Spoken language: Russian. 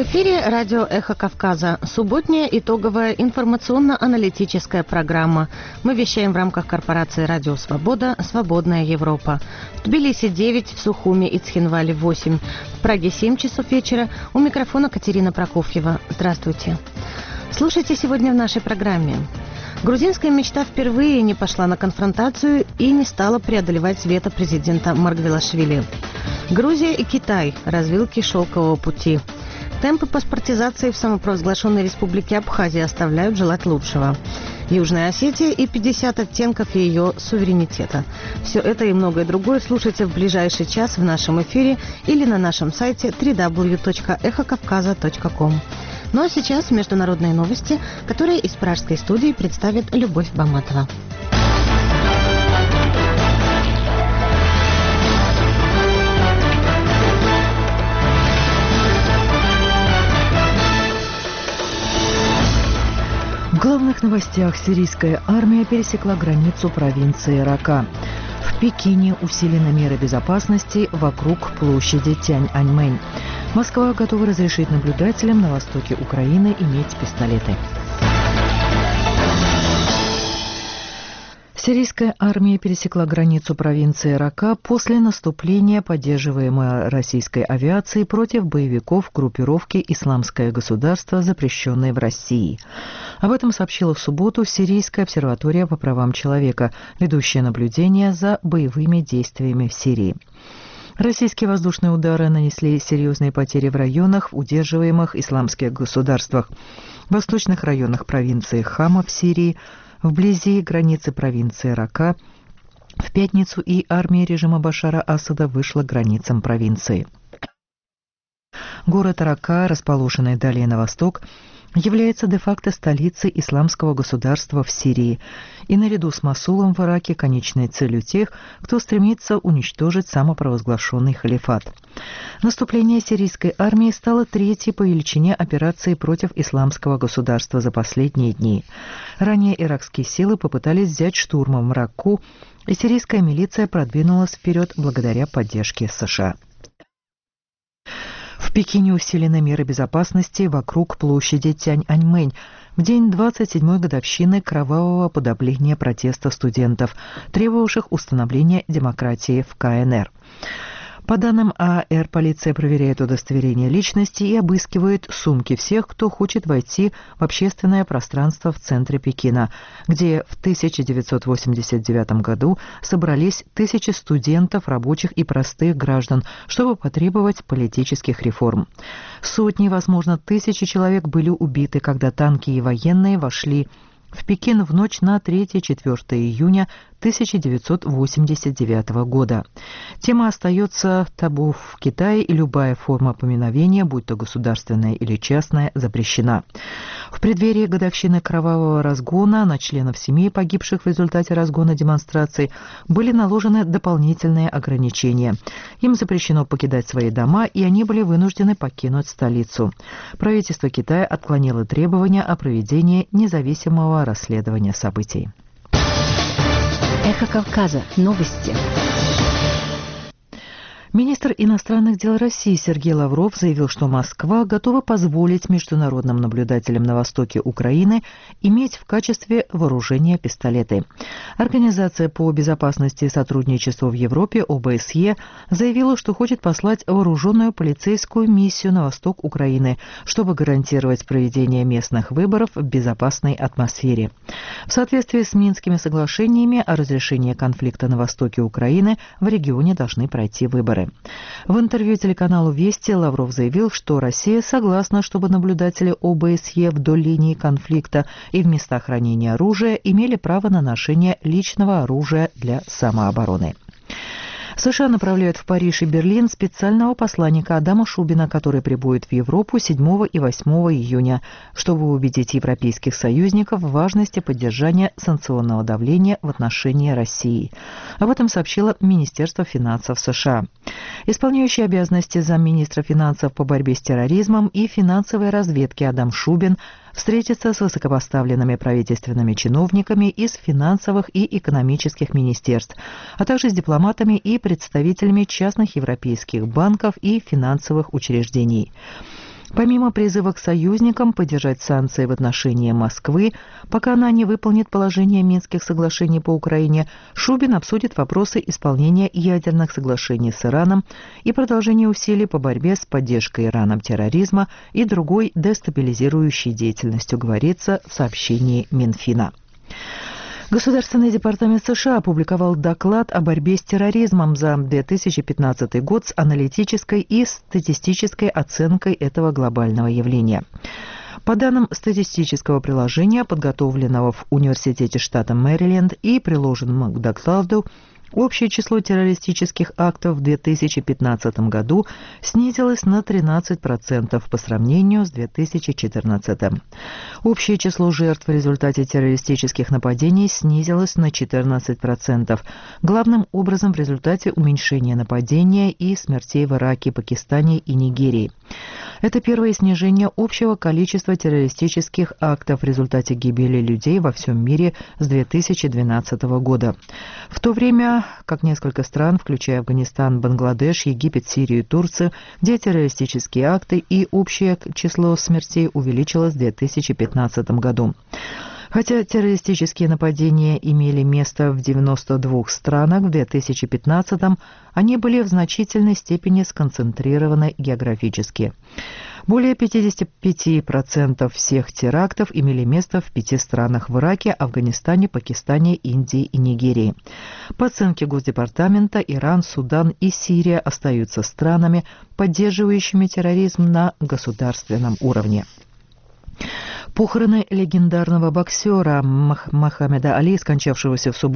эфире радио «Эхо Кавказа». Субботняя итоговая информационно-аналитическая программа. Мы вещаем в рамках корпорации «Радио Свобода. Свободная Европа». В Тбилиси 9, в Сухуми и Цхинвале 8, в Праге 7 часов вечера. У микрофона Катерина Прокофьева. Здравствуйте. Слушайте сегодня в нашей программе. Грузинская мечта впервые не пошла на конфронтацию и не стала преодолевать вето президента Маргвелашвили. Грузия и Китай. Развилки шелкового пути. Темпы паспортизации в самопровозглашенной республике Абхазия оставляют желать лучшего. Южная Осетия и 50 оттенков ее суверенитета. Все это и многое другое слушайте в ближайший час в нашем эфире или на нашем сайте www.ekhokavkaza.com. Ну а сейчас международные новости, которые из пражской студии представит Любовь Баматова. В главных новостях: сирийская армия пересекла границу провинции Рака. В Пекине усилены меры безопасности вокруг площади Тяньаньмэнь. Москва готова разрешить наблюдателям на востоке Украины иметь пистолеты. Сирийская армия пересекла границу провинции Рака после наступления, поддерживаемой российской авиацией, против боевиков группировки «Исламское государство», запрещенной в России. Об этом сообщила в субботу Сирийская обсерватория по правам человека, ведущая наблюдение за боевыми действиями в Сирии. Российские воздушные удары нанесли серьезные потери в районах, удерживаемых «Исламским государством», в восточных районах провинции Хама в Сирии, вблизи границы провинции Рака. В пятницу и армия режима Башара Асада вышла к границам провинции. Город Рака, расположенный далее на восток, является де-факто столицей Исламского государства в Сирии и наряду с Мосулом в Ираке конечной целью тех, кто стремится уничтожить самопровозглашенный халифат. Наступление сирийской армии стало третьей по величине операцией против Исламского государства за последние дни. Ранее иракские силы попытались взять штурмом Ракку, и сирийская милиция продвинулась вперед благодаря поддержке США. В Пекине усилены меры безопасности вокруг площади Тяньаньмэнь в день 27-й годовщины кровавого подавления протеста студентов, требовавших установления демократии в КНР. По данным АР, полиция проверяет удостоверение личности и обыскивает сумки всех, кто хочет войти в общественное пространство в центре Пекина, где в 1989 году собрались тысячи студентов, рабочих и простых граждан, чтобы потребовать политических реформ. Сотни, возможно, тысячи человек были убиты, когда танки и военные вошли в Пекин в ночь на 3-4 июня 1989 года. Тема остается табу в Китае, и любая форма поминовения, будь то государственная или частная, запрещена. В преддверии годовщины кровавого разгона на членов семей, погибших в результате разгона демонстраций, были наложены дополнительные ограничения. Им запрещено покидать свои дома, и они были вынуждены покинуть столицу. Правительство Китая отклонило требования о проведении независимого расследования событий. Эхо Кавказа. Новости. Министр иностранных дел России Сергей Лавров заявил, что Москва готова позволить международным наблюдателям на востоке Украины иметь в качестве вооружения пистолеты. Организация по безопасности и сотрудничеству в Европе ОБСЕ заявила, что хочет послать вооруженную полицейскую миссию на восток Украины, чтобы гарантировать проведение местных выборов в безопасной атмосфере. В соответствии с Минскими соглашениями о разрешении конфликта на востоке Украины в регионе должны пройти выборы. В интервью телеканалу «Вести» Лавров заявил, что Россия согласна, чтобы наблюдатели ОБСЕ вдоль линии конфликта и в местах хранения оружия имели право на ношение личного оружия для самообороны. США направляют в Париж и Берлин специального посланника Адама Шубина, который прибудет в Европу 7 и 8 июня, чтобы убедить европейских союзников в важности поддержания санкционного давления в отношении России. Об этом сообщило Министерство финансов США. Исполняющий обязанности замминистра финансов по борьбе с терроризмом и финансовой разведки Адам Шубин встретится с высокопоставленными правительственными чиновниками из финансовых и экономических министерств, а также с дипломатами и представителями частных европейских банков и финансовых учреждений. Помимо призыва к союзникам поддержать санкции в отношении Москвы, пока она не выполнит положение Минских соглашений по Украине, Шубин обсудит вопросы исполнения ядерных соглашений с Ираном и продолжение усилий по борьбе с поддержкой Ираном терроризма и другой дестабилизирующей деятельностью, говорится в сообщении Минфина. Государственный департамент США опубликовал доклад о борьбе с терроризмом за 2015 год с аналитической и статистической оценкой этого глобального явления. По данным статистического приложения, подготовленного в Университете штата Мэриленд и приложенному к докладу, общее число террористических актов в 2015 году снизилось на 13% по сравнению с 2014. Общее число жертв в результате террористических нападений снизилось на 14%, главным образом в результате уменьшения нападения и смертей в Ираке, Пакистане и Нигерии. Это первое снижение общего количества террористических актов в результате гибели людей во всем мире с 2012 года. В то время как несколько стран, включая Афганистан, Бангладеш, Египет, Сирию и Турцию, где террористические акты и общее число смертей увеличилось в 2015 году. Хотя террористические нападения имели место в 92 странах в 2015-м, они были в значительной степени сконцентрированы географически. Более 55% всех терактов имели место в 5 странах: в Ираке, Афганистане, Пакистане, Индии и Нигерии. По оценке Госдепартамента, Иран, Судан и Сирия остаются странами, поддерживающими терроризм на государственном уровне. Похороны легендарного боксера Мохаммеда Али, скончавшегося в субботу